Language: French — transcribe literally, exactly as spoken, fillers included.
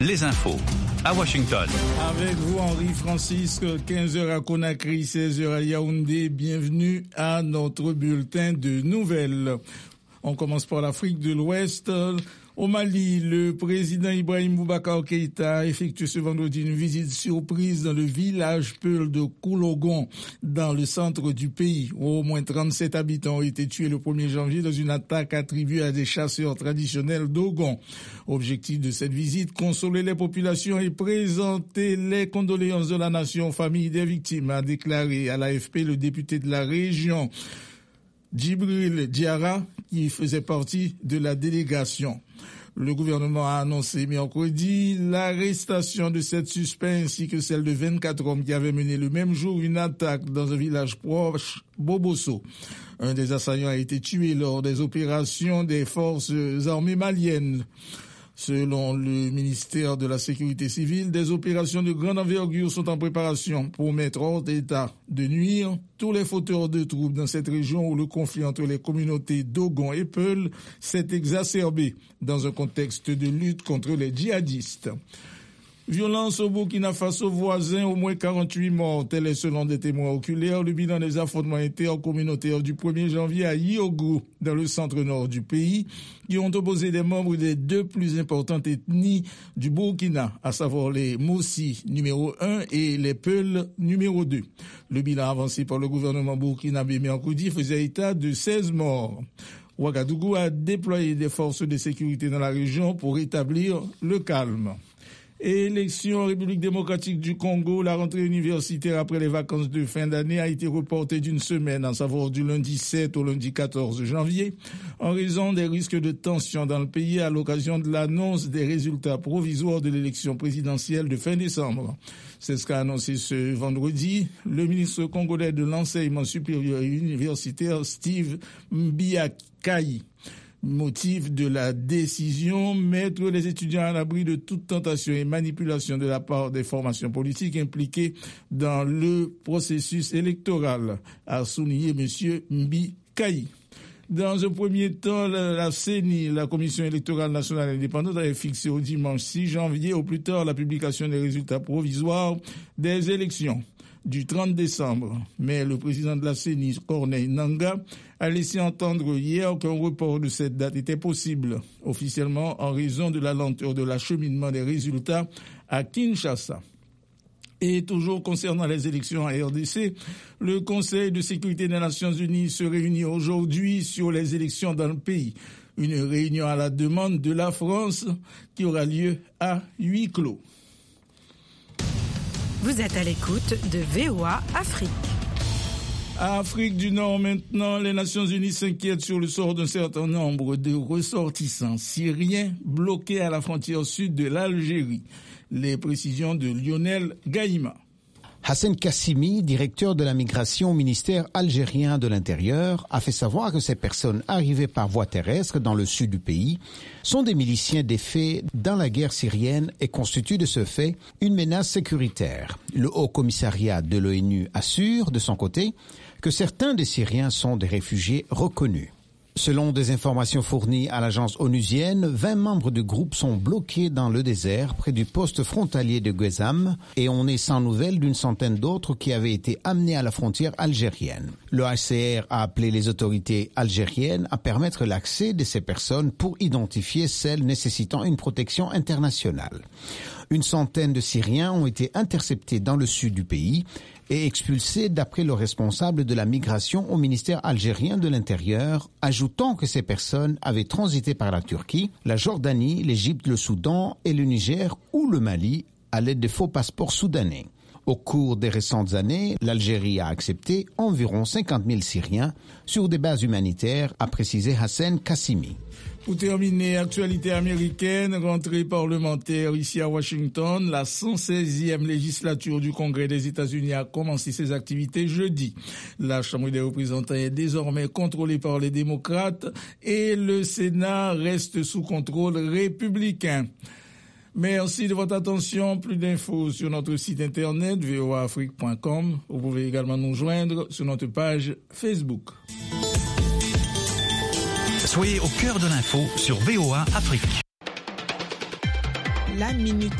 Les infos à Washington. Avec vous, Henri Francisque, quinze heures à Conakry, seize heures à Yaoundé. Bienvenue à notre bulletin de nouvelles. On commence par l'Afrique de l'Ouest. Au Mali, le président Ibrahim Boubacar Keïta a effectué ce vendredi une visite surprise dans le village Peul de Koulogon, dans le centre du pays, où au moins trente-sept habitants ont été tués le premier janvier dans une attaque attribuée à des chasseurs traditionnels d'Ogon. Objectif de cette visite, consoler les populations et présenter les condoléances de la nation aux familles des victimes, a déclaré à l'A F P le député de la région, Djibril Diarra, qui faisait partie de la délégation. Le gouvernement a annoncé mercredi l'arrestation de sept suspects ainsi que celle de vingt-quatre hommes qui avaient mené le même jour une attaque dans un village proche, Bobosso. Un des assaillants a été tué lors des opérations des forces armées maliennes. Selon le ministère de la Sécurité civile, des opérations de grande envergure sont en préparation pour mettre hors d'état de nuire tous les fauteurs de troubles dans cette région où le conflit entre les communautés d'Ogon et Peul s'est exacerbé dans un contexte de lutte contre les djihadistes. Violence au Burkina Faso voisin, au moins quarante-huit morts, tel est selon des témoins oculaires le bilan des affrontements intercommunautaires du premier janvier à Yogou, dans le centre-nord du pays, qui ont opposé des membres des deux plus importantes ethnies du Burkina, à savoir les Moussi numéro un et les Peul numéro deux. Le bilan avancé par le gouvernement burkinabé mercredi faisait état de seize morts. Ouagadougou a déployé des forces de sécurité dans la région pour rétablir le calme. Élection en République démocratique du Congo, la rentrée universitaire après les vacances de fin d'année a été reportée d'une semaine, à savoir du lundi sept au lundi quatorze janvier, en raison des risques de tension dans le pays à l'occasion de l'annonce des résultats provisoires de l'élection présidentielle de fin décembre. C'est ce qu'a annoncé ce vendredi le ministre congolais de l'enseignement supérieur et universitaire Steve Mbiakayi. Motif de la décision, mettre les étudiants à l'abri de toute tentation et manipulation de la part des formations politiques impliquées dans le processus électoral, a souligné M. Mbiakayi. Dans un premier temps, la, la C E N I, la Commission électorale nationale indépendante, avait fixé au dimanche six janvier, au plus tard, la publication des résultats provisoires des élections du trente décembre. Mais le président de la C E N I, Corneille Nangaa, a laissé entendre hier qu'un report de cette date était possible, officiellement en raison de la lenteur de l'acheminement des résultats à Kinshasa. Et toujours concernant les élections en R D C, le Conseil de sécurité des Nations Unies se réunit aujourd'hui sur les élections dans le pays. Une réunion à la demande de la France qui aura lieu à huis clos. Vous êtes à l'écoute de V O A Afrique. Afrique du Nord maintenant, les Nations Unies s'inquiètent sur le sort d'un certain nombre de ressortissants syriens bloqués à la frontière sud de l'Algérie. Les précisions de Lionel Gaïma. Hassan Kassimi, directeur de la migration au ministère algérien de l'Intérieur, a fait savoir que ces personnes arrivées par voie terrestre dans le sud du pays sont des miliciens défaits dans la guerre syrienne et constituent de ce fait une menace sécuritaire. Le Haut Commissariat de l'ONU assure, de son côté, que certains des Syriens sont des réfugiés reconnus. Selon des informations fournies à l'agence onusienne, vingt membres du groupe sont bloqués dans le désert près du poste frontalier de Guezam et on est sans nouvelles d'une centaine d'autres qui avaient été amenés à la frontière algérienne. Le H C R a appelé les autorités algériennes à permettre l'accès de ces personnes pour identifier celles nécessitant une protection internationale. Une centaine de Syriens ont été interceptés dans le sud du pays et expulsés d'après le responsable de la migration au ministère algérien de l'Intérieur, ajoutant que ces personnes avaient transité par la Turquie, la Jordanie, l'Égypte, le Soudan et le Niger ou le Mali à l'aide de faux passeports soudanais. Au cours des récentes années, l'Algérie a accepté environ cinquante mille Syriens sur des bases humanitaires, a précisé Hassan Kassimi. Pour terminer, actualité américaine, rentrée parlementaire ici à Washington, la cent seizième législature du Congrès des États-Unis a commencé ses activités jeudi. La Chambre des représentants est désormais contrôlée par les démocrates et le Sénat reste sous contrôle républicain. Merci de votre attention. Plus d'infos sur notre site internet v o a afrique point com. Vous pouvez également nous joindre sur notre page Facebook. Soyez au cœur de l'info sur V O A Afrique. la Minute